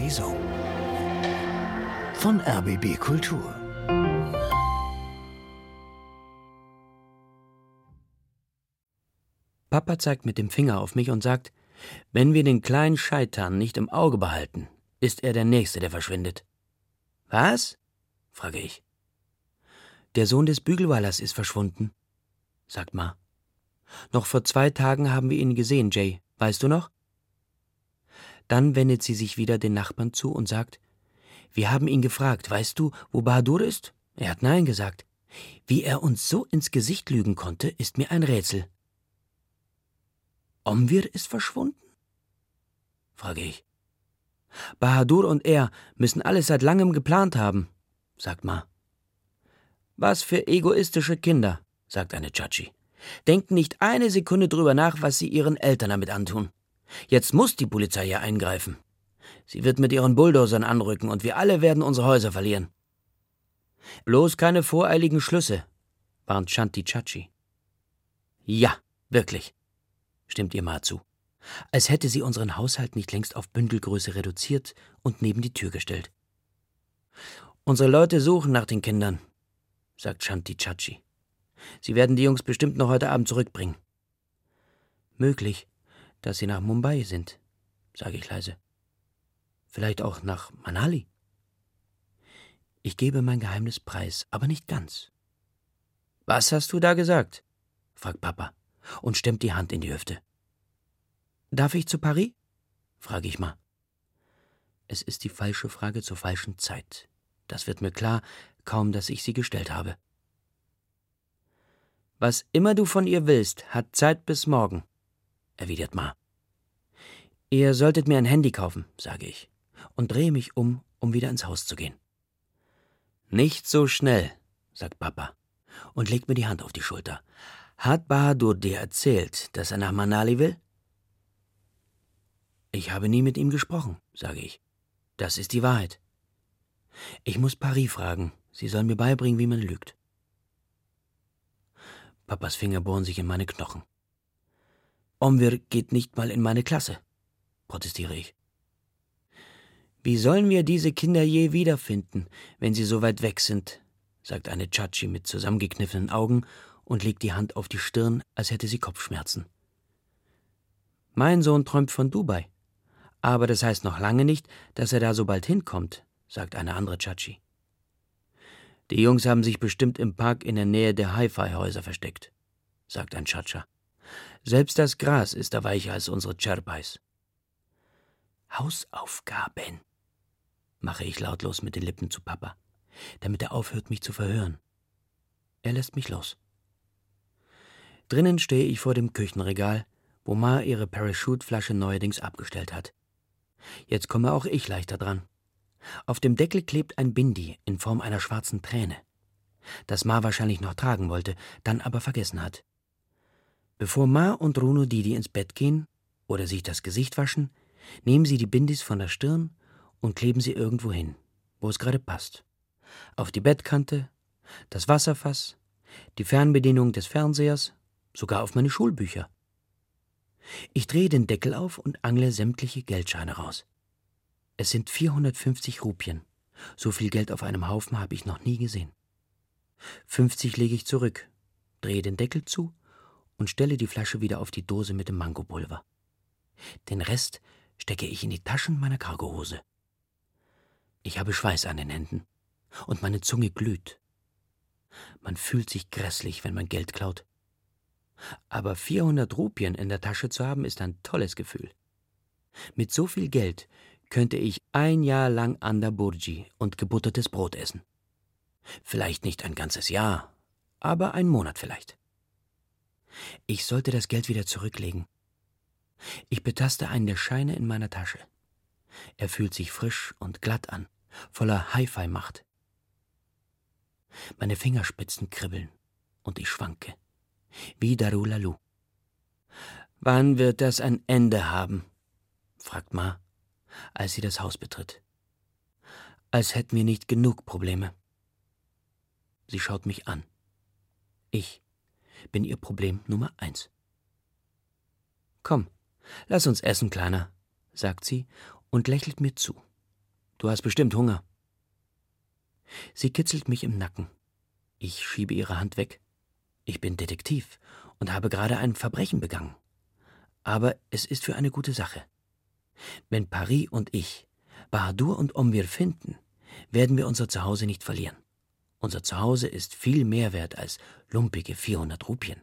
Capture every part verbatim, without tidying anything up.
Lesung von R B B Kultur. Papa zeigt mit dem Finger auf mich und sagt, wenn wir den kleinen Scheitan nicht im Auge behalten, ist er der Nächste, der verschwindet. Was? Frage ich. Der Sohn des Bügelwallers ist verschwunden, sagt Ma. Noch vor zwei Tagen haben wir ihn gesehen, Jay. Weißt du noch? Dann wendet sie sich wieder den Nachbarn zu und sagt, wir haben ihn gefragt, weißt du, wo Bahadur ist? Er hat Nein gesagt. Wie er uns so ins Gesicht lügen konnte, ist mir ein Rätsel. Omwir ist verschwunden? Frage ich. Bahadur und er müssen alles seit langem geplant haben, sagt Ma. Was für egoistische Kinder, sagt eine Chachi. Denken nicht eine Sekunde drüber nach, was sie ihren Eltern damit antun. Jetzt muss die Polizei hier eingreifen. Sie wird mit ihren Bulldozern anrücken und wir alle werden unsere Häuser verlieren. Bloß keine voreiligen Schlüsse, warnt Shanti Chachi. Ja, wirklich, stimmt ihr Ma zu. Als hätte sie unseren Haushalt nicht längst auf Bündelgröße reduziert und neben die Tür gestellt. Unsere Leute suchen nach den Kindern, sagt Shanti Chachi. Sie werden die Jungs bestimmt noch heute Abend zurückbringen. Möglich, dass sie nach Mumbai sind, sage ich leise. Vielleicht auch nach Manali. Ich gebe mein Geheimnis preis, aber nicht ganz. Was hast du da gesagt? Fragt Papa und stemmt die Hand in die Hüfte. Darf ich zu Paris? Frage ich mal. Es ist die falsche Frage zur falschen Zeit. Das wird mir klar, kaum dass ich sie gestellt habe. Was immer du von ihr willst, hat Zeit bis morgen, erwidert Ma. Ihr solltet mir ein Handy kaufen, sage ich, und drehe mich um, um wieder ins Haus zu gehen. Nicht so schnell, sagt Papa und legt mir die Hand auf die Schulter. Hat Bahadur dir erzählt, dass er nach Manali will? Ich habe nie mit ihm gesprochen, sage ich. Das ist die Wahrheit. Ich muss Paris fragen. Sie soll mir beibringen, wie man lügt. Papas Finger bohren sich in meine Knochen. Omwir geht nicht mal in meine Klasse, protestiere ich. Wie sollen wir diese Kinder je wiederfinden, wenn sie so weit weg sind, sagt eine Chachi mit zusammengekniffenen Augen und legt die Hand auf die Stirn, als hätte sie Kopfschmerzen. Mein Sohn träumt von Dubai. Aber das heißt noch lange nicht, dass er da so bald hinkommt, sagt eine andere Chachi. Die Jungs haben sich bestimmt im Park in der Nähe der Hi-Fi-Häuser versteckt, sagt ein Chacha. Selbst das Gras ist da weicher als unsere Cherpais. Hausaufgaben, mache ich lautlos mit den Lippen zu Papa, damit er aufhört, mich zu verhören. Er lässt mich los. Drinnen stehe ich vor dem Küchenregal, wo Ma ihre Parachute-Flasche neuerdings abgestellt hat. Jetzt komme auch ich leichter dran. Auf dem Deckel klebt ein Bindi in Form einer schwarzen Träne, das Ma wahrscheinlich noch tragen wollte, dann aber vergessen hat. Bevor Ma und Runo Didi ins Bett gehen oder sich das Gesicht waschen, nehmen sie die Bindis von der Stirn und kleben sie irgendwo hin, wo es gerade passt. Auf die Bettkante, das Wasserfass, die Fernbedienung des Fernsehers, sogar auf meine Schulbücher. Ich drehe den Deckel auf und angle sämtliche Geldscheine raus. Es sind vierhundertfünfzig Rupien. So viel Geld auf einem Haufen habe ich noch nie gesehen. fünfzig lege ich zurück, drehe den Deckel zu und stelle die Flasche wieder auf die Dose mit dem Mangopulver. Den Rest stecke ich in die Taschen meiner Cargohose. Ich habe Schweiß an den Händen und meine Zunge glüht. Man fühlt sich grässlich, wenn man Geld klaut. Aber vierhundert Rupien in der Tasche zu haben, ist ein tolles Gefühl. Mit so viel Geld könnte ich ein Jahr lang Anda Burji und gebuttertes Brot essen. Vielleicht nicht ein ganzes Jahr, aber einen Monat vielleicht. Ich sollte das Geld wieder zurücklegen. Ich betaste einen der Scheine in meiner Tasche. Er fühlt sich frisch und glatt an, voller Hi-Fi-Macht. Meine Fingerspitzen kribbeln und ich schwanke. Wie Darulalu. Wann wird das ein Ende haben? Fragt Ma, als sie das Haus betritt. Als hätten wir nicht genug Probleme. Sie schaut mich an. Ich bin ihr Problem Nummer eins. Komm, lass uns essen, Kleiner, sagt sie und lächelt mir zu. Du hast bestimmt Hunger. Sie kitzelt mich im Nacken. Ich schiebe ihre Hand weg. Ich bin Detektiv und habe gerade ein Verbrechen begangen. Aber es ist für eine gute Sache. Wenn Paris und ich Bahadur und Omwir finden, werden wir unser Zuhause nicht verlieren. Unser Zuhause ist viel mehr wert als lumpige vierhundert Rupien.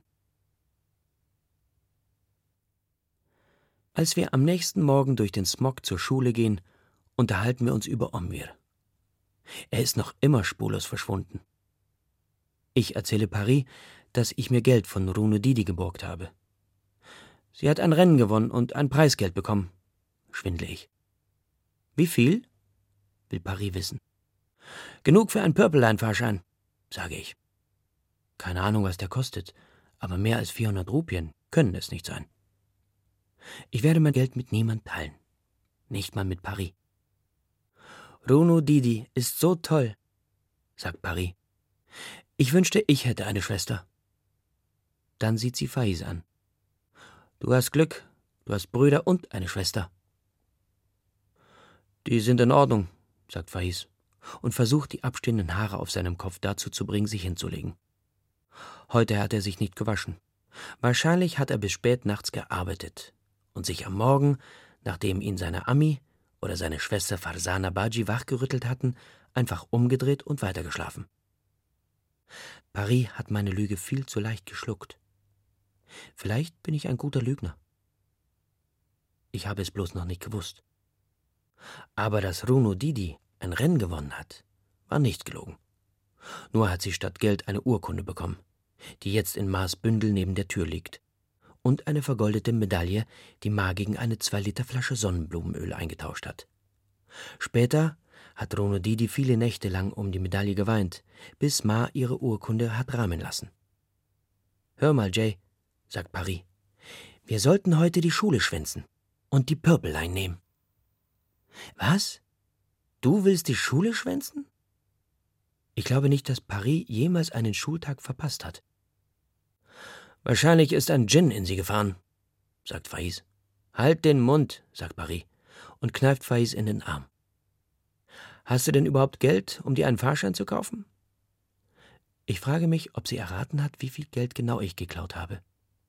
Als wir am nächsten Morgen durch den Smog zur Schule gehen, unterhalten wir uns über Omwir. Er ist noch immer spurlos verschwunden. Ich erzähle Paris, dass ich mir Geld von Runo Didi geborgt habe. Sie hat ein Rennen gewonnen und ein Preisgeld bekommen, schwindle ich. Wie viel? Will Paris wissen. Genug für einen Purple Line-Fahrschein, sage ich. Keine Ahnung, was der kostet, aber mehr als vierhundert Rupien können es nicht sein. Ich werde mein Geld mit niemand teilen, nicht mal mit Paris. Runo Didi ist so toll, sagt Paris. Ich wünschte, ich hätte eine Schwester. Dann sieht sie Faiz an. Du hast Glück, du hast Brüder und eine Schwester. Die sind in Ordnung, sagt Faiz und versucht, die abstehenden Haare auf seinem Kopf dazu zu bringen, sich hinzulegen. Heute hat er sich nicht gewaschen. Wahrscheinlich hat er bis spät nachts gearbeitet und sich am Morgen, nachdem ihn seine Ami oder seine Schwester Farzana Baji wachgerüttelt hatten, einfach umgedreht und weitergeschlafen. Paris hat meine Lüge viel zu leicht geschluckt. Vielleicht bin ich ein guter Lügner. Ich habe es bloß noch nicht gewusst. Aber dass Runo Didi ein Rennen gewonnen hat, war nicht gelogen. Nur hat sie statt Geld eine Urkunde bekommen, die jetzt in Maßbündel neben der Tür liegt, und eine vergoldete Medaille, die Ma gegen eine zwei Liter Flasche Sonnenblumenöl eingetauscht hat. Später hat Runo Didi viele Nächte lang um die Medaille geweint, bis Ma ihre Urkunde hat rahmen lassen. »Hör mal, Jay«, sagt Paris, »wir sollten heute die Schule schwänzen und die Purple Line nehmen.« »Was? Du willst die Schule schwänzen?« Ich glaube nicht, dass Paris jemals einen Schultag verpasst hat. »Wahrscheinlich ist ein Djinn in sie gefahren«, sagt Faiz. »Halt den Mund«, sagt Paris und kneift Faiz in den Arm. »Hast du denn überhaupt Geld, um dir einen Fahrschein zu kaufen?« Ich frage mich, ob sie erraten hat, wie viel Geld genau ich geklaut habe.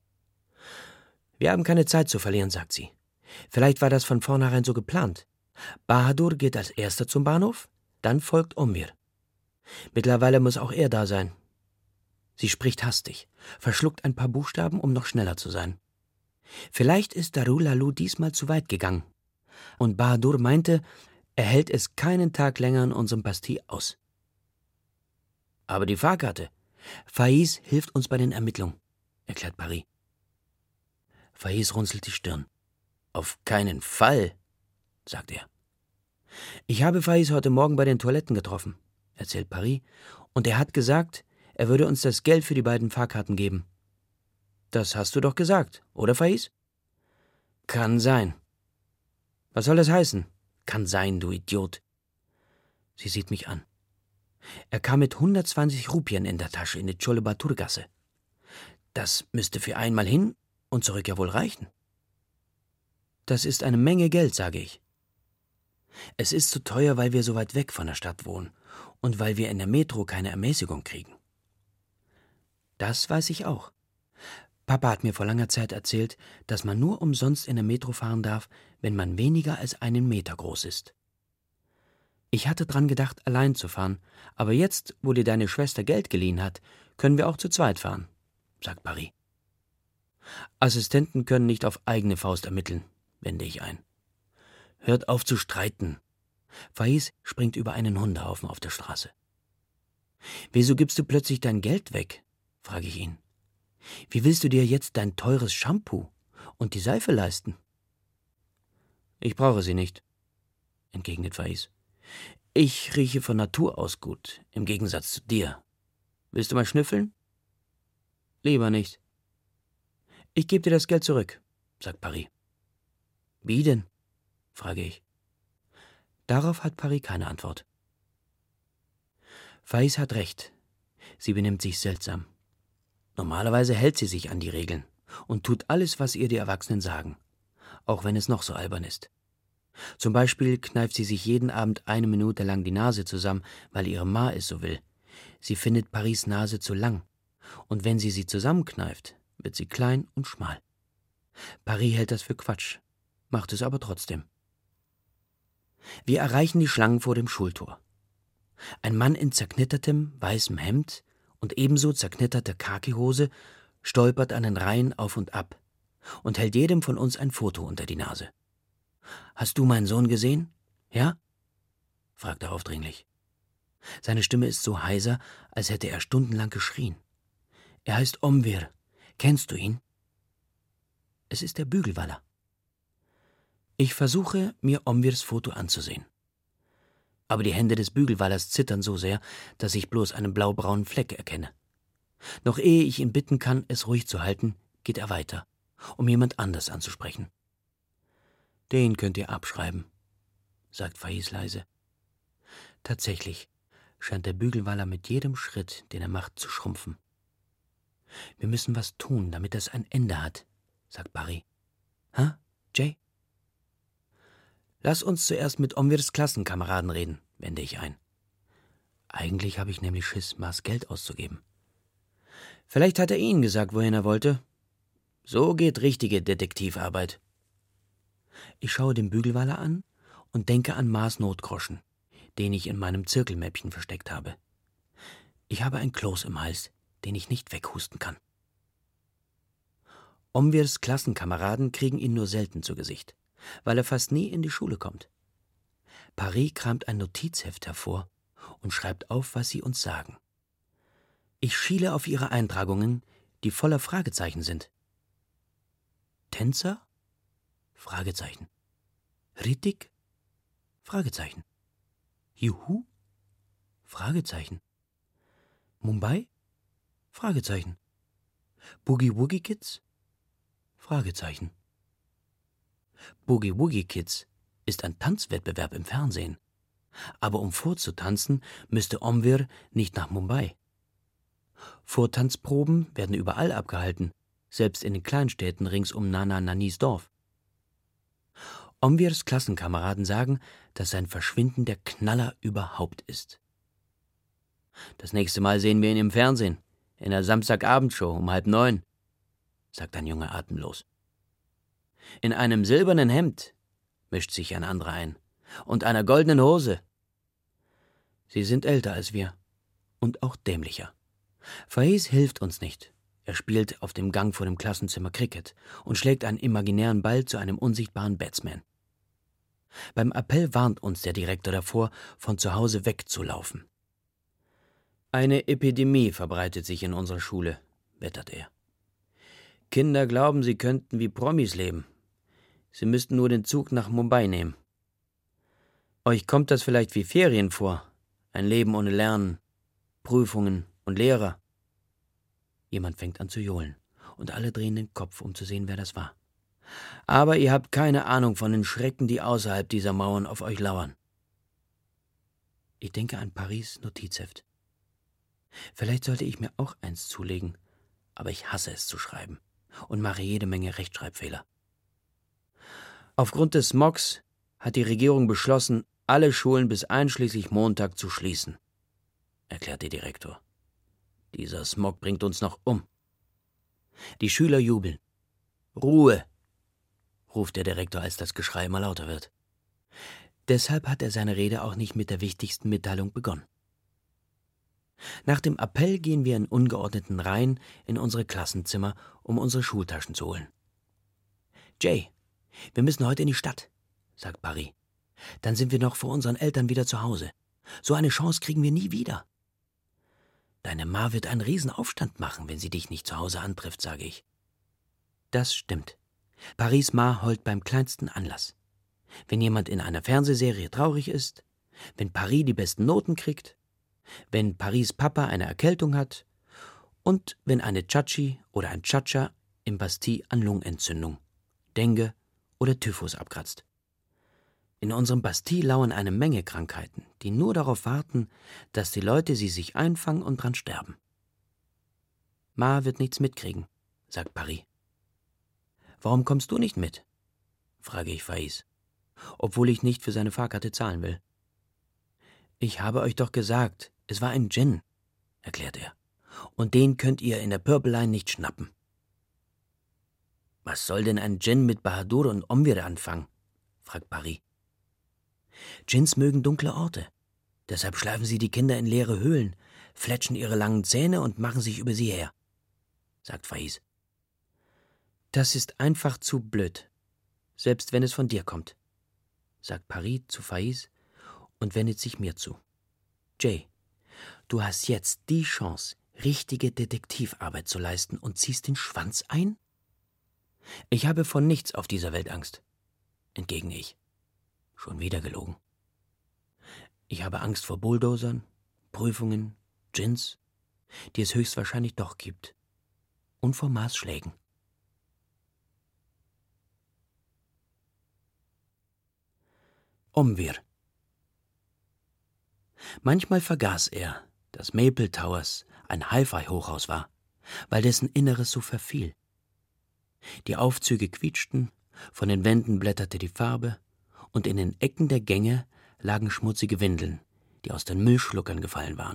»Wir haben keine Zeit zu verlieren«, sagt sie. »Vielleicht war das von vornherein so geplant. Bahadur geht als erster zum Bahnhof, dann folgt Omwir. Mittlerweile muss auch er da sein.« Sie spricht hastig, verschluckt ein paar Buchstaben, um noch schneller zu sein. Vielleicht ist Darulalu diesmal zu weit gegangen. Und Bahadur meinte, er hält es keinen Tag länger in unserem Bastille aus. »Aber die Fahrkarte. Faiz hilft uns bei den Ermittlungen«, erklärt Paris. Faiz runzelt die Stirn. »Auf keinen Fall«, sagt er. »Ich habe Faiz heute Morgen bei den Toiletten getroffen«, erzählt Paris, »und er hat gesagt, er würde uns das Geld für die beiden Fahrkarten geben.« »Das hast du doch gesagt, oder Faiz?« »Kann sein.« »Was soll das heißen?« »Kann sein, du Idiot.« Sie sieht mich an. Er kam mit hundertzwanzig Rupien in der Tasche in die Chole-Batur-Gasse. Das müsste für einmal hin und zurück ja wohl reichen. Das ist eine Menge Geld, sage ich. Es ist zu teuer, weil wir so weit weg von der Stadt wohnen und weil wir in der Metro keine Ermäßigung kriegen. Das weiß ich auch. Papa hat mir vor langer Zeit erzählt, dass man nur umsonst in der Metro fahren darf, wenn man weniger als einen Meter groß ist. Ich hatte dran gedacht, allein zu fahren, aber jetzt, wo dir deine Schwester Geld geliehen hat, können wir auch zu zweit fahren, sagt Paris. Assistenten können nicht auf eigene Faust ermitteln, wende ich ein. Hört auf zu streiten. Faiz springt über einen Hundehaufen auf der Straße. Wieso gibst du plötzlich dein Geld weg? Frage ich ihn. Wie willst du dir jetzt dein teures Shampoo und die Seife leisten? Ich brauche sie nicht, entgegnet Faiz. Ich rieche von Natur aus gut, im Gegensatz zu dir. Willst du mal schnüffeln? Lieber nicht. Ich gebe dir das Geld zurück, sagt Paris. Wie denn? Frage ich. Darauf hat Paris keine Antwort. Faiz hat recht. Sie benimmt sich seltsam. Normalerweise hält sie sich an die Regeln und tut alles, was ihr die Erwachsenen sagen, auch wenn es noch so albern ist. Zum Beispiel kneift sie sich jeden Abend eine Minute lang die Nase zusammen, weil ihre Ma es so will. Sie findet Paris' Nase zu lang. Und wenn sie sie zusammenkneift, wird sie klein und schmal. Paris hält das für Quatsch, macht es aber trotzdem. Wir erreichen die Schlangen vor dem Schultor. Ein Mann in zerknittertem, weißem Hemd und ebenso zerknitterter Khakihose stolpert an den Reihen auf und ab und hält jedem von uns ein Foto unter die Nase. »Hast du meinen Sohn gesehen? Ja?« fragt er aufdringlich. Seine Stimme ist so heiser, als hätte er stundenlang geschrien. Er heißt Omvir. Kennst du ihn? Es ist der Bügelwaller. Ich versuche, mir Omvirs Foto anzusehen. Aber die Hände des Bügelwallers zittern so sehr, dass ich bloß einen blaubraunen Fleck erkenne. Noch ehe ich ihn bitten kann, es ruhig zu halten, geht er weiter, um jemand anders anzusprechen. »Den könnt ihr abschreiben«, sagt Faiz leise. Tatsächlich scheint der Bügelwaller mit jedem Schritt, den er macht, zu schrumpfen. »Wir müssen was tun, damit es ein Ende hat«, sagt Paris. »Hä, Jay?« »Lass uns zuerst mit Omvirs Klassenkameraden reden«, wende ich ein. Eigentlich habe ich nämlich Schiss, Ma's Geld auszugeben. »Vielleicht hat er Ihnen gesagt, wohin er wollte. So geht richtige Detektivarbeit.« Ich schaue den Bügelwaller an und denke an Ma's Notgroschen, den ich in meinem Zirkelmäppchen versteckt habe. Ich habe ein Kloß im Hals, den ich nicht weghusten kann. Omvirs Klassenkameraden kriegen ihn nur selten zu Gesicht, weil er fast nie in die Schule kommt. Paris kramt ein Notizheft hervor und schreibt auf, was sie uns sagen. Ich schiele auf ihre Eintragungen, die voller Fragezeichen sind. Tänzer? Fragezeichen. Rittig? Fragezeichen. Juhu? Fragezeichen. Mumbai? Fragezeichen. Boogie Woogie Kids? Fragezeichen. Boogie Woogie Kids ist ein Tanzwettbewerb im Fernsehen. Aber um vorzutanzen, müsste Omvir nicht nach Mumbai. Vortanzproben werden überall abgehalten, selbst in den Kleinstädten rings um Nana Nanis Dorf. Omvirs Klassenkameraden sagen, dass sein Verschwinden der Knaller überhaupt ist. »Das nächste Mal sehen wir ihn im Fernsehen, in der Samstagabendshow um halb neun«, sagt ein Junge atemlos. »In einem silbernen Hemd«, mischt sich ein anderer ein, »und einer goldenen Hose.« Sie sind älter als wir und auch dämlicher. Faiz hilft uns nicht. Er spielt auf dem Gang vor dem Klassenzimmer Cricket und schlägt einen imaginären Ball zu einem unsichtbaren Batsman. Beim Appell warnt uns der Direktor davor, von zu Hause wegzulaufen. »Eine Epidemie verbreitet sich in unserer Schule«, wettert er. »Kinder glauben, sie könnten wie Promis leben. Sie müssten nur den Zug nach Mumbai nehmen. Euch kommt das vielleicht wie Ferien vor, ein Leben ohne Lernen, Prüfungen und Lehrer.« Jemand fängt an zu johlen, und alle drehen den Kopf, um zu sehen, wer das war. »Aber ihr habt keine Ahnung von den Schrecken, die außerhalb dieser Mauern auf euch lauern.« Ich denke an Paris' Notizheft. Vielleicht sollte ich mir auch eins zulegen, aber ich hasse es zu schreiben und mache jede Menge Rechtschreibfehler. Aufgrund des Smogs hat die Regierung beschlossen, alle Schulen bis einschließlich Montag zu schließen, erklärt der Direktor. Dieser Smog bringt uns noch um. Die Schüler jubeln. »Ruhe«, ruft der Direktor, als das Geschrei immer lauter wird. Deshalb hat er seine Rede auch nicht mit der wichtigsten Mitteilung begonnen. Nach dem Appell gehen wir in ungeordneten Reihen in unsere Klassenzimmer, um unsere Schultaschen zu holen. »Jay, wir müssen heute in die Stadt«, sagt Paris. »Dann sind wir noch vor unseren Eltern wieder zu Hause. So eine Chance kriegen wir nie wieder.« »Deine Ma wird einen Riesenaufstand machen, wenn sie dich nicht zu Hause antrifft«, sage ich. Das stimmt. Paris' Ma heult beim kleinsten Anlass. Wenn jemand in einer Fernsehserie traurig ist, wenn Paris die besten Noten kriegt, wenn Paris' Papa eine Erkältung hat und wenn eine Chachi oder ein Chacha im Bastille an Lungenentzündung, Dengue oder Typhus abkratzt. In unserem Bastille lauern eine Menge Krankheiten, die nur darauf warten, dass die Leute sie sich einfangen und dran sterben. Ma wird nichts mitkriegen, sagt Paris. Warum kommst du nicht mit? Frage ich Faiz. obwohl ich nicht für seine Fahrkarte zahlen will. »Ich habe euch doch gesagt, es war ein Djinn«, erklärt er, »und den könnt ihr in der Purple Line nicht schnappen.« »Was soll denn ein Djinn mit Bahadur und Omwir anfangen?« fragt Pari. »Djinns mögen dunkle Orte. Deshalb schleifen sie die Kinder in leere Höhlen, fletschen ihre langen Zähne und machen sich über sie her«, sagt Faiz. »Das ist einfach zu blöd, selbst wenn es von dir kommt«, sagt Pari zu Faiz und wendet sich mir zu. »Jay, du hast jetzt die Chance, richtige Detektivarbeit zu leisten und ziehst den Schwanz ein?« »Ich habe vor nichts auf dieser Welt Angst«, entgegne ich. Schon wieder gelogen. Ich habe Angst vor Bulldozern, Prüfungen, Djinns, die es höchstwahrscheinlich doch gibt, und vor Maßschlägen. Omwir. Manchmal vergaß er, dass Maple Towers ein Hi-Fi-Hochhaus war, weil dessen Inneres so verfiel. Die Aufzüge quietschten, von den Wänden blätterte die Farbe, und in den Ecken der Gänge lagen schmutzige Windeln, die aus den Müllschluckern gefallen waren.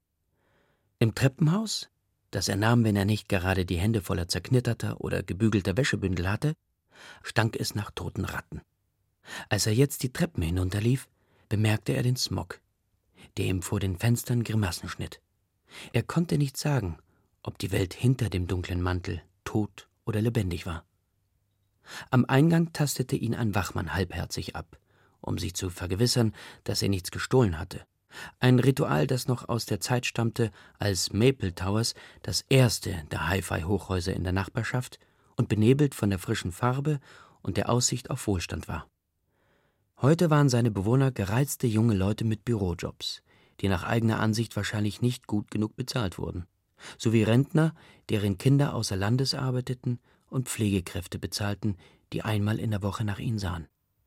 Im Treppenhaus, das er nahm, wenn er nicht gerade die Hände voller zerknitterter oder gebügelter Wäschebündel hatte, stank es nach toten Ratten. Als er jetzt die Treppen hinunterlief, bemerkte er den Smog, der ihm vor den Fenstern Grimassen schnitt. Er konnte nicht sagen, ob die Welt hinter dem dunklen Mantel tot oder lebendig war. Am Eingang tastete ihn ein Wachmann halbherzig ab, um sich zu vergewissern, dass er nichts gestohlen hatte. Ein Ritual, das noch aus der Zeit stammte, als Maple Towers das erste der Hi-Fi-Hochhäuser in der Nachbarschaft und benebelt von der frischen Farbe und der Aussicht auf Wohlstand war. Heute waren seine Bewohner gereizte junge Leute mit Bürojobs, die nach eigener Ansicht wahrscheinlich nicht gut genug bezahlt wurden, sowie Rentner, deren Kinder außer Landes arbeiteten, und Pflegekräfte bezahlten, die einmal in der Woche nach ihnen sahen.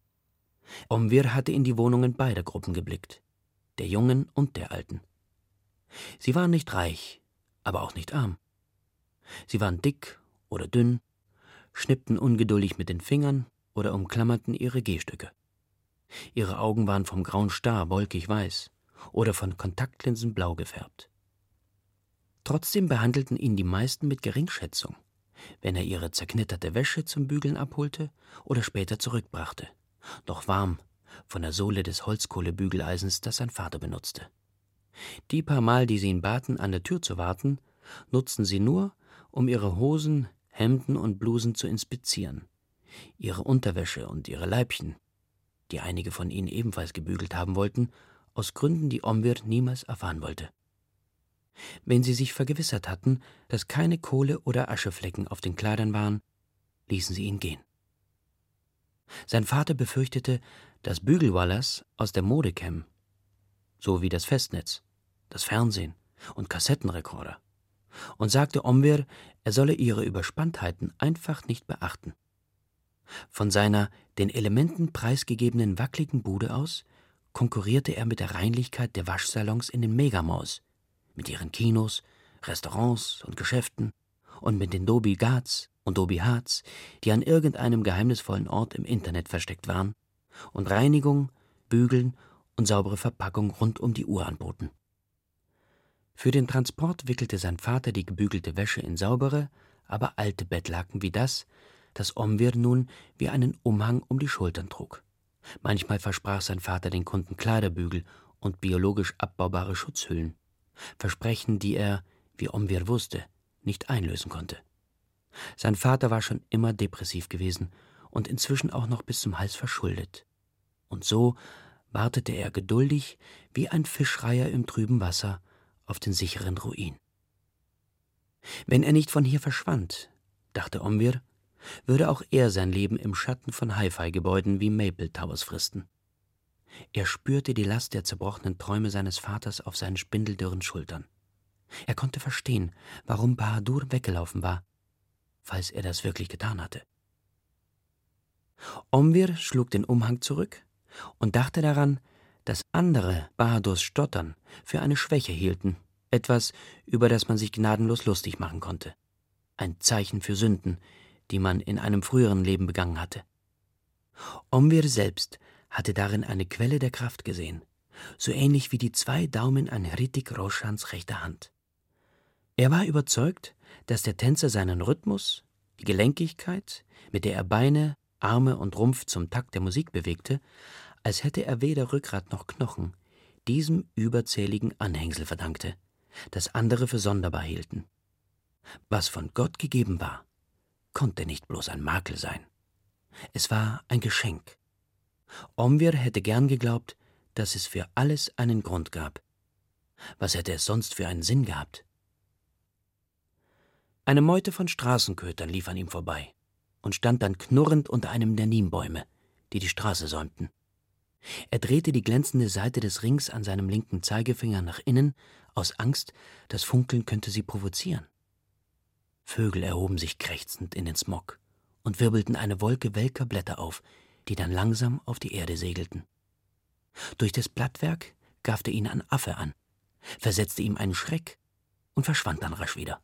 Omwir hatte in die Wohnungen beider Gruppen geblickt, der Jungen und der Alten. Sie waren nicht reich, aber auch nicht arm. Sie waren dick oder dünn, schnippten ungeduldig mit den Fingern oder umklammerten ihre Gehstücke. Ihre Augen waren vom grauen Star wolkig weiß oder von Kontaktlinsen blau gefärbt. Trotzdem behandelten ihn die meisten mit Geringschätzung, wenn er ihre zerknitterte Wäsche zum Bügeln abholte oder später zurückbrachte, noch warm von der Sohle des Holzkohlebügeleisens, das sein Vater benutzte. Die paar Mal, die sie ihn baten, an der Tür zu warten, nutzten sie nur, um ihre Hosen, Hemden und Blusen zu inspizieren, ihre Unterwäsche und ihre Leibchen, die einige von ihnen ebenfalls gebügelt haben wollten, aus Gründen, die Omwir niemals erfahren wollte. Wenn sie sich vergewissert hatten, dass keine Kohle oder Ascheflecken auf den Kleidern waren, ließen sie ihn gehen. Sein Vater befürchtete, dass Bügelwallers aus der Mode kämen, so wie das Festnetz, das Fernsehen und Kassettenrekorder, und sagte Omwir, er solle ihre Überspanntheiten einfach nicht beachten. Von seiner den Elementen preisgegebenen wackeligen Bude aus konkurrierte er mit der Reinlichkeit der Waschsalons in den Megamalls, mit ihren Kinos, Restaurants und Geschäften und mit den Dobie Ghats und Dobie Hats, die an irgendeinem geheimnisvollen Ort im Internet versteckt waren und Reinigung, Bügeln und saubere Verpackung rund um die Uhr anboten. Für den Transport wickelte sein Vater die gebügelte Wäsche in saubere, aber alte Bettlaken wie das, das Omwir nun wie einen Umhang um die Schultern trug. Manchmal versprach sein Vater den Kunden Kleiderbügel und biologisch abbaubare Schutzhüllen, Versprechen, die er, wie Omwir wusste, nicht einlösen konnte. Sein Vater war schon immer depressiv gewesen und inzwischen auch noch bis zum Hals verschuldet. Und so wartete er geduldig wie ein Fischreiher im trüben Wasser auf den sicheren Ruin. Wenn er nicht von hier verschwand, dachte Omwir, würde auch er sein Leben im Schatten von Hi-Fi-Gebäuden wie Maple Towers fristen. Er spürte die Last der zerbrochenen Träume seines Vaters auf seinen spindeldürren Schultern. Er konnte verstehen, warum Bahadur weggelaufen war, falls er das wirklich getan hatte. Omwir schlug den Umhang zurück und dachte daran, dass andere Bahadurs Stottern für eine Schwäche hielten, etwas, über das man sich gnadenlos lustig machen konnte. Ein Zeichen für Sünden, die man in einem früheren Leben begangen hatte. Omwir selbst hatte darin eine Quelle der Kraft gesehen, so ähnlich wie die zwei Daumen an Hrithik Roshans rechter Hand. Er war überzeugt, dass der Tänzer seinen Rhythmus, die Gelenkigkeit, mit der er Beine, Arme und Rumpf zum Takt der Musik bewegte, als hätte er weder Rückgrat noch Knochen, diesem überzähligen Anhängsel verdankte, das andere für sonderbar hielten. Was von Gott gegeben war, konnte nicht bloß ein Makel sein. Es war ein Geschenk. Omvir hätte gern geglaubt, dass es für alles einen Grund gab. Was hätte es sonst für einen Sinn gehabt? Eine Meute von Straßenkötern lief an ihm vorbei und stand dann knurrend unter einem der Nimbäume, die die Straße säumten. Er drehte die glänzende Seite des Rings an seinem linken Zeigefinger nach innen, aus Angst, das Funkeln könnte sie provozieren. Vögel erhoben sich krächzend in den Smog und wirbelten eine Wolke welker Blätter auf, die dann langsam auf die Erde segelten. Durch das Blattwerk gaffte ihn ein Affe an, versetzte ihm einen Schreck und verschwand dann rasch wieder.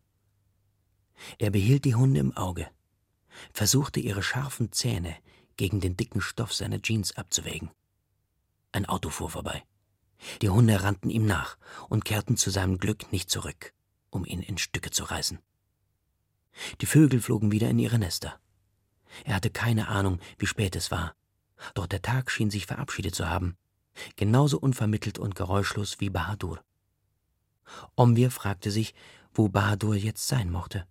Er behielt die Hunde im Auge, versuchte ihre scharfen Zähne gegen den dicken Stoff seiner Jeans abzuwägen. Ein Auto fuhr vorbei. Die Hunde rannten ihm nach und kehrten zu seinem Glück nicht zurück, um ihn in Stücke zu reißen. Die Vögel flogen wieder in ihre Nester. Er hatte keine Ahnung, wie spät es war, doch der Tag schien sich verabschiedet zu haben, genauso unvermittelt und geräuschlos wie Bahadur. Omvir fragte sich, wo Bahadur jetzt sein mochte.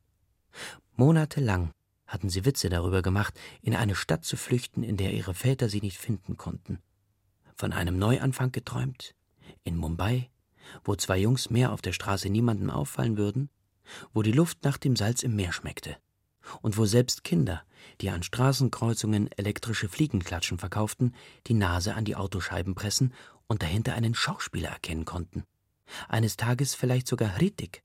Monatelang hatten sie Witze darüber gemacht, in eine Stadt zu flüchten, in der ihre Väter sie nicht finden konnten. Von einem Neuanfang geträumt, in Mumbai, wo zwei Jungs mehr auf der Straße niemandem auffallen würden, wo die Luft nach dem Salz im Meer schmeckte und wo selbst Kinder, die an Straßenkreuzungen elektrische Fliegenklatschen verkauften, die Nase an die Autoscheiben pressen und dahinter einen Schauspieler erkennen konnten. Eines Tages vielleicht sogar Hrithik.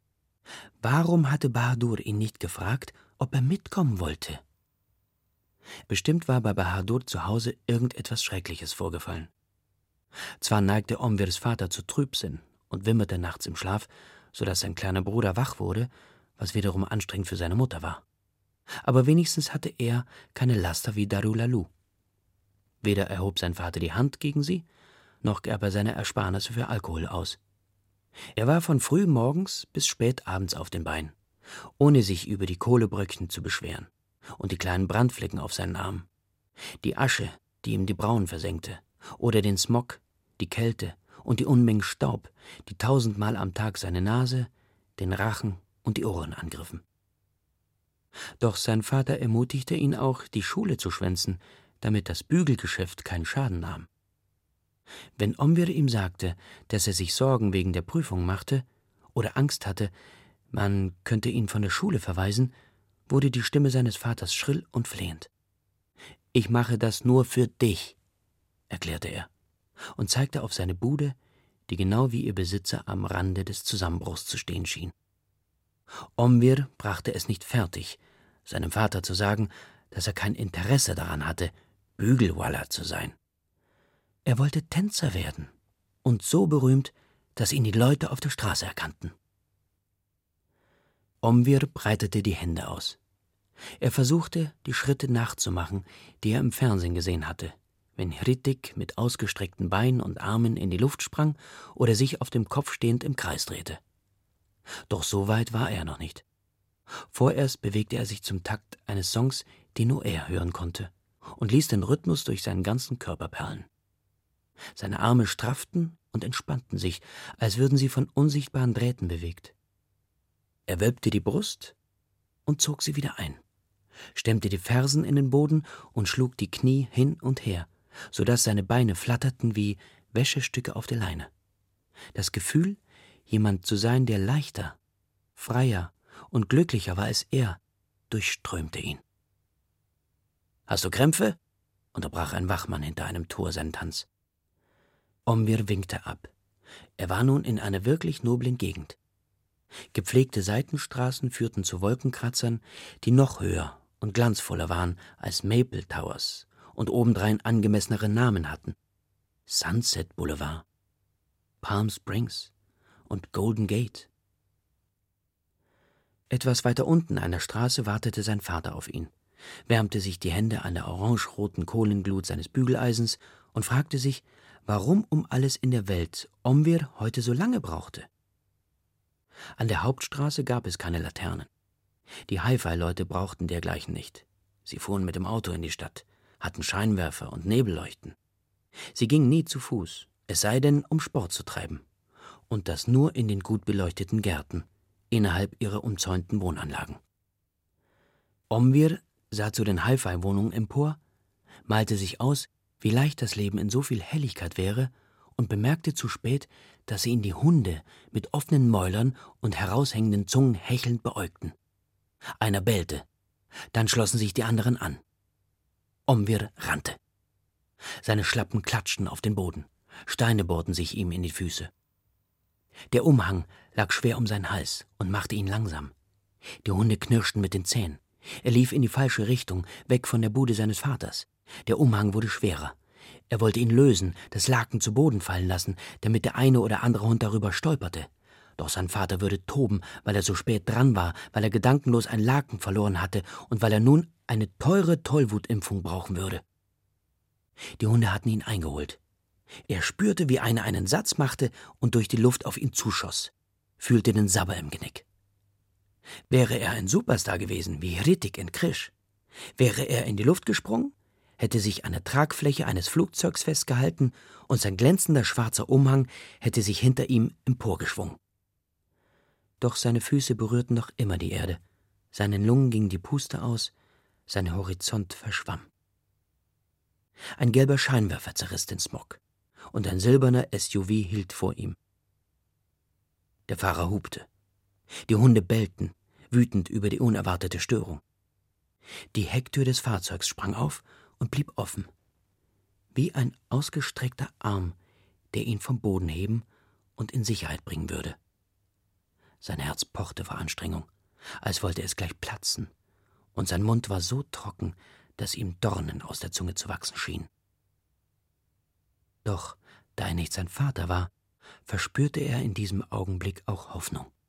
Warum hatte Bahadur ihn nicht gefragt, ob er mitkommen wollte? Bestimmt war bei Bahadur zu Hause irgendetwas Schreckliches vorgefallen. Zwar neigte Omvirs Vater zu Trübsinn und wimmerte nachts im Schlaf, so dass sein kleiner Bruder wach wurde, was wiederum anstrengend für seine Mutter war. Aber wenigstens hatte er keine Laster wie Darulalu. Weder erhob sein Vater die Hand gegen sie, noch gab er seine Ersparnisse für Alkohol aus. Er war von früh morgens bis spät abends auf den Beinen, ohne sich über die Kohlebröckchen zu beschweren und die kleinen Brandflecken auf seinen Armen, die Asche, die ihm die Brauen versenkte, oder den Smog, die Kälte und die Unmengen Staub, die tausendmal am Tag seine Nase, den Rachen und die Ohren angriffen. Doch sein Vater ermutigte ihn auch, die Schule zu schwänzen, damit das Bügelgeschäft keinen Schaden nahm. Wenn Omvir ihm sagte, dass er sich Sorgen wegen der Prüfung machte oder Angst hatte, man könnte ihn von der Schule verweisen, wurde die Stimme seines Vaters schrill und flehend. »Ich mache das nur für dich«, erklärte er und zeigte auf seine Bude, die genau wie ihr Besitzer am Rande des Zusammenbruchs zu stehen schien. Omvir brachte es nicht fertig, seinem Vater zu sagen, dass er kein Interesse daran hatte, Bügelwalla zu sein. Er wollte Tänzer werden und so berühmt, dass ihn die Leute auf der Straße erkannten. Omvir breitete die Hände aus. Er versuchte, die Schritte nachzumachen, die er im Fernsehen gesehen hatte, wenn Hrithik mit ausgestreckten Beinen und Armen in die Luft sprang oder sich auf dem Kopf stehend im Kreis drehte. Doch so weit war er noch nicht. Vorerst bewegte er sich zum Takt eines Songs, den nur er hören konnte, und ließ den Rhythmus durch seinen ganzen Körper perlen. Seine Arme strafften und entspannten sich, als würden sie von unsichtbaren Drähten bewegt. Er wölbte die Brust und zog sie wieder ein, stemmte die Fersen in den Boden und schlug die Knie hin und her, so dass seine Beine flatterten wie Wäschestücke auf der Leine. Das Gefühl, jemand zu sein, der leichter, freier und glücklicher war als er, durchströmte ihn. »Hast du Krämpfe?« unterbrach ein Wachmann hinter einem Tor seinen Tanz. Omvir winkte ab. Er war nun in einer wirklich noblen Gegend. Gepflegte Seitenstraßen führten zu Wolkenkratzern, die noch höher und glanzvoller waren als Maple Towers und obendrein angemessenere Namen hatten. Sunset Boulevard, Palm Springs und Golden Gate. Etwas weiter unten an der Straße wartete sein Vater auf ihn, wärmte sich die Hände an der orangeroten Kohlenglut seines Bügeleisens und fragte sich, warum um alles in der Welt Omwir heute so lange brauchte. An der Hauptstraße gab es keine Laternen. Die Hi-Fi-Leute brauchten dergleichen nicht. Sie fuhren mit dem Auto in die Stadt, hatten Scheinwerfer und Nebelleuchten. Sie gingen nie zu Fuß, es sei denn, um Sport zu treiben. Und das nur in den gut beleuchteten Gärten, innerhalb ihrer umzäunten Wohnanlagen. Omwir sah zu den Hi-Fi-Wohnungen empor, malte sich aus, wie leicht das Leben in so viel Helligkeit wäre, und bemerkte zu spät, dass sie ihn die Hunde mit offenen Mäulern und heraushängenden Zungen hechelnd beäugten. Einer bellte, dann schlossen sich die anderen an. Omwir rannte. Seine Schlappen klatschten auf den Boden, Steine bohrten sich ihm in die Füße. Der Umhang lag schwer um seinen Hals und machte ihn langsam. Die Hunde knirschten mit den Zähnen. Er lief in die falsche Richtung, weg von der Bude seines Vaters. Der Umhang wurde schwerer. Er wollte ihn lösen, das Laken zu Boden fallen lassen, damit der eine oder andere Hund darüber stolperte. Doch sein Vater würde toben, weil er so spät dran war, weil er gedankenlos ein Laken verloren hatte und weil er nun eine teure Tollwutimpfung brauchen würde. Die Hunde hatten ihn eingeholt. Er spürte, wie einer einen Satz machte und durch die Luft auf ihn zuschoss, fühlte den Sabber im Genick. Wäre er ein Superstar gewesen, wie Hrithik in Krisch, wäre er in die Luft gesprungen, hätte sich an der Tragfläche eines Flugzeugs festgehalten und sein glänzender schwarzer Umhang hätte sich hinter ihm emporgeschwungen. Doch seine Füße berührten noch immer die Erde, seinen Lungen ging die Puste aus, sein Horizont verschwamm. Ein gelber Scheinwerfer zerriss den Smog, und ein silberner S U V hielt vor ihm. Der Fahrer hupte. Die Hunde bellten, wütend über die unerwartete Störung. Die Hecktür des Fahrzeugs sprang auf und blieb offen, wie ein ausgestreckter Arm, der ihn vom Boden heben und in Sicherheit bringen würde. Sein Herz pochte vor Anstrengung, als wollte es gleich platzen, und sein Mund war so trocken, dass ihm Dornen aus der Zunge zu wachsen schienen. Doch, da er nicht sein Vater war, verspürte er in diesem Augenblick auch Hoffnung.